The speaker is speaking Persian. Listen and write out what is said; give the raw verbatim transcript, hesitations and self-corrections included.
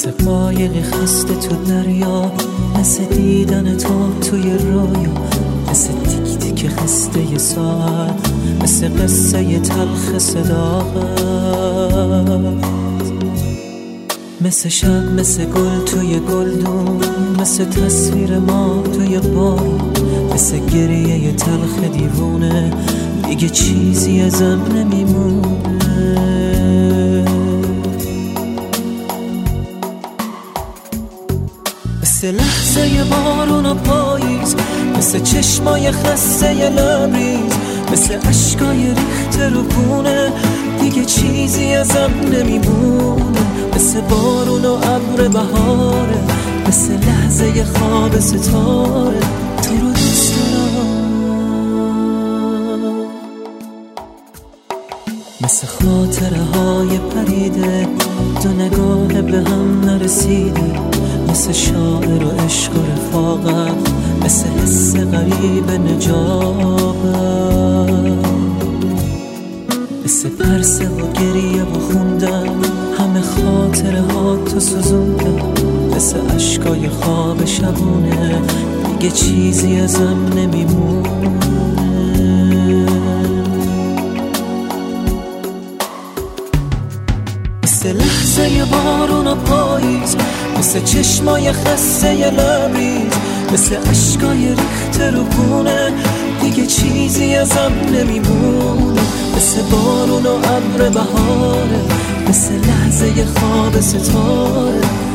مثل قایقی خسته تو دریا، مثل دیدن تو توی رویا، مثل تیک تیک خسته ی ساعت، مثل قصه ی تلخ صداقت، مثل شب، مثل گل توی گلدون، مثل تصویر ما توی بارون، مثل گریه ی تلخ دیوونه، دیگه چیزی ازم نمیمونه. مثل لحظه ی بارون و پاییز، مثل چشمای خسته ی لبریز، مثل عشقای ریخته رو پونه، دیگه چیزی ازم نمیمونه. مثل بارون و ابر بهاره، مثل لحظه ی خواب ستاره، تو رو دوست دارم. مثل خاطره های پریده، دو نگاه به هم نرسیده، مثل شاعر و عشق و رفاقت، مثل حس غریب نجابت، مثل پرسه و گریه و خوندن، همه خاطره ها تو سوزوندن، مثل عشقای خواب شبونه، دیگه چیزی ازم نمیمونه. مثل لحظه ی بارون و پاییز، مثل چشمای خسته ی لبریز، مثل عشقای ریخته رو پونه، دیگه چیزی ازم نمیمونه. مثل بارون و ابر بهاره، مثل لحظه ی خواب ستاره،